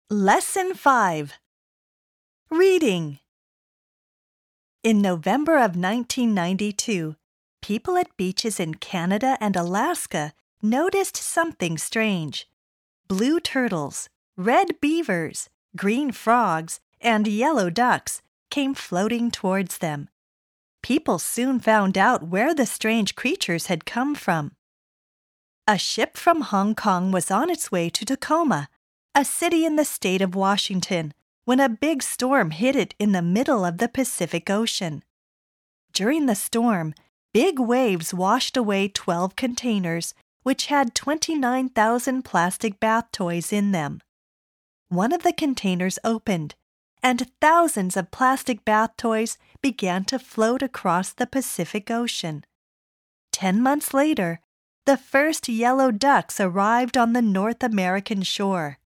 Lesson 5. Reading. In November of 1992, people at beaches in Canada and Alaska noticed something strange. Blue turtles, red beavers, green frogs, and yellow ducks came floating towards them. People soon found out where the strange creatures had come from. A ship from Hong Kong was on its way to Tacoma, a city in the state of Washington, when a big storm hit it in the middle of the Pacific Ocean. During the storm, big waves washed away 12 containers, which had 29,000 plastic bath toys in them. One of the containers opened, and thousands of plastic bath toys began to float across the Pacific Ocean. 10 months later, the first yellow ducks arrived on the North American shore.